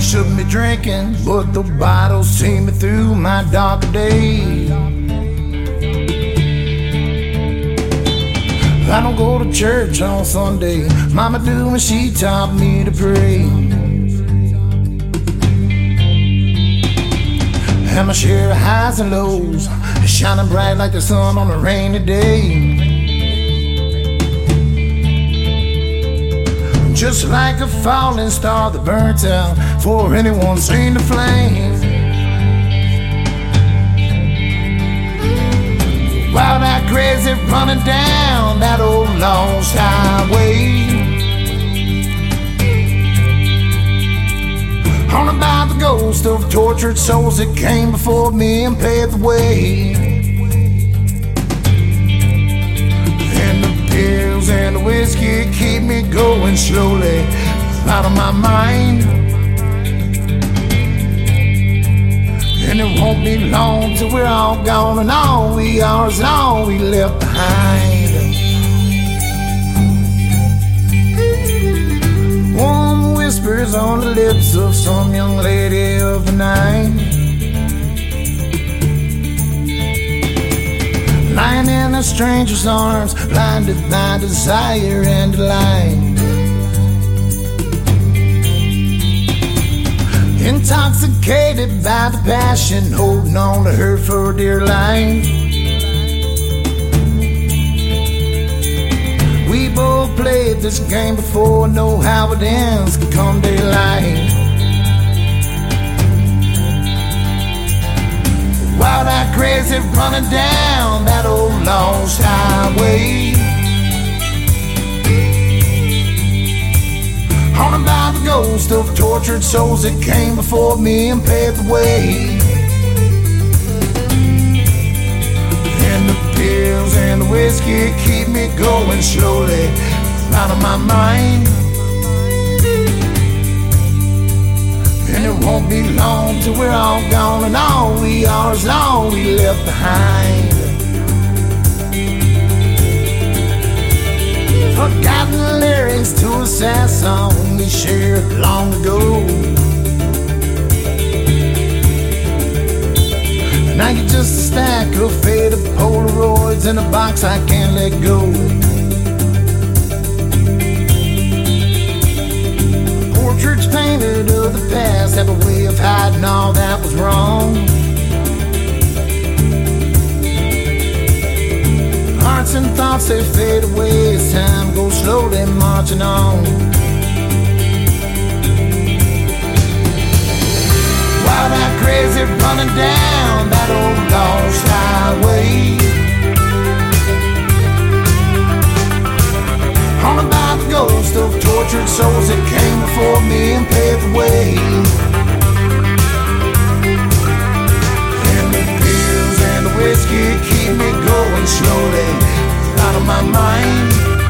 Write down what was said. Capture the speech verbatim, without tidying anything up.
shouldn't be drinking, but the bottles see me through my darker days. I don't go to church on Sunday. Mama do when she taught me to pray. And my share of highs and lows, shining bright like the sun on a rainy day. Just like a falling star that burns out before anyone seen the flame. While that crazy running down that old lost highway, haunted by the ghost of tortured souls that came before me and paved the way. And the pills and the whiskey keep me going slowly out of my mind. And it won't be long till we're all gone, and all we are is all we left behind. Warm whispers on the lips of some young lady of the night, lying in a stranger's arms, blinded by desire and delight. Intoxicated by the passion, holding on to her for dear life. We both played this game before, know how it ends come daylight. While that crazy running down that old lost highway, haunted by the ghost of tortured souls that came before me and paved the way. And the pills and the whiskey keep me going slowly out of my mind. And it won't be long till we're all gone, and all we are is all we left behind. Forgotten lyrics to a sad song we shared long ago. Now you're just a stack of faded Polaroids in a box I can't let go. Portraits painted of the past have a way of hiding all that was wrong. Hearts and thoughts, they fade away as time goes slowly marching on. While that crazy running down that old lost highway, haunted by the ghost of tortured souls that came before me and paved the way. And the pills and the whiskey keep me going slowly out of my mind.